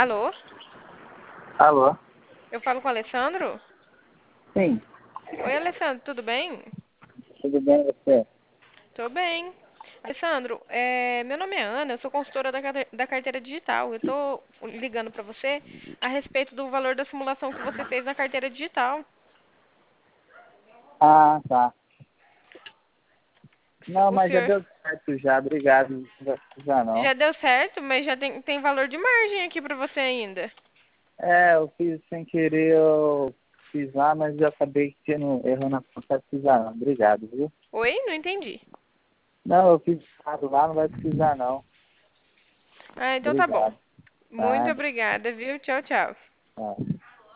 Alô? Alô? Eu falo com o Alessandro? Sim, Oi, Alessandro, tudo bem? tudo bem você? Tô bem. Alessandro, meu nome é Ana, eu sou consultora da carteira digital. Eu tô ligando pra você a respeito do valor da simulação que você fez na carteira digital. Ah, tá. Não, O mas já senhor deu certo já, obrigado. Não vai precisar não. já deu certo, mas já tem valor de margem aqui pra você ainda. É, eu fiz sem querer, eu fiz lá, mas eu acabei tendo erro na conta, não vai precisar não. Obrigado, viu? Oi? Não entendi. Não, eu fiz errado lá, não vai precisar não. Ah, então tá bom. Obrigado. Muito Nada. obrigada, viu? Tchau, tchau. Tá.